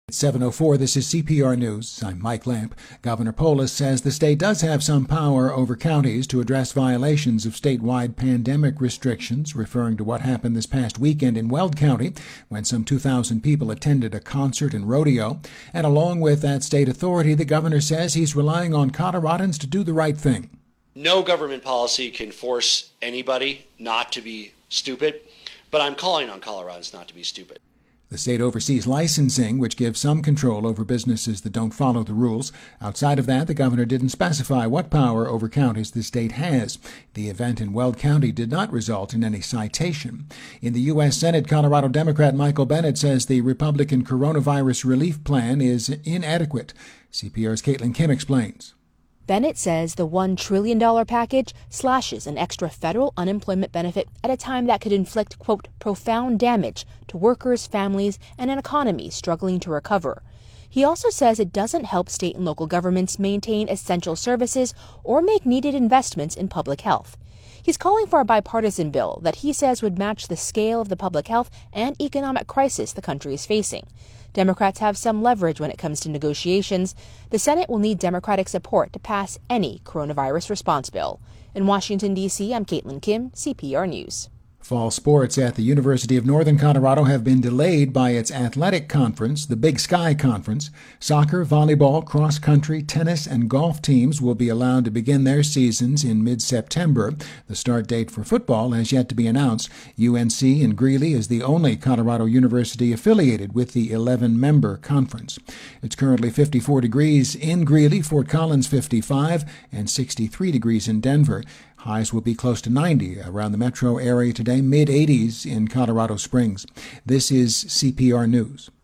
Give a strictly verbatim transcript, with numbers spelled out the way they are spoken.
It's seven oh four, this is C P R News. I'm Mike Lamp. Governor Polis says the state does have some power over counties to address violations of statewide pandemic restrictions, referring to what happened this past weekend in Weld County when some two thousand people attended a concert and rodeo. And along with that state authority, the governor says he's relying on Coloradans to do the right thing. No government policy can force anybody not to be stupid, but I'm calling on Coloradans not to be stupid. The state oversees licensing, which gives some control over businesses that don't follow the rules. Outside of that, the governor didn't specify what power over counties the state has. The event in Weld County did not result in any citation. In the U S Senate, Colorado Democrat Michael Bennet says the Republican coronavirus relief plan is inadequate. C P R's Caitlin Kim explains. Bennet says the one trillion dollars package slashes an extra federal unemployment benefit at a time that could inflict, quote, profound damage to workers, families, and an economy struggling to recover. He also says it doesn't help state and local governments maintain essential services or make needed investments in public health. He's calling for a bipartisan bill that he says would match the scale of the public health and economic crisis the country is facing. Democrats have some leverage when it comes to negotiations. The Senate will need Democratic support to pass any coronavirus response bill. In Washington, D C, I'm Caitlin Kim, C P R News. Fall sports at the University of Northern Colorado have been delayed by its athletic conference, the Big Sky Conference. Soccer, volleyball, cross-country, tennis, and golf teams will be allowed to begin their seasons in mid-September. The start date for football has yet to be announced. U N C in Greeley is the only Colorado university affiliated with the eleven-member conference. It's currently fifty-four degrees in Greeley, Fort Collins fifty-five, and sixty-three degrees in Denver. Highs will be close to ninety around the metro area today, mid-eighties in Colorado Springs. This is C P R News.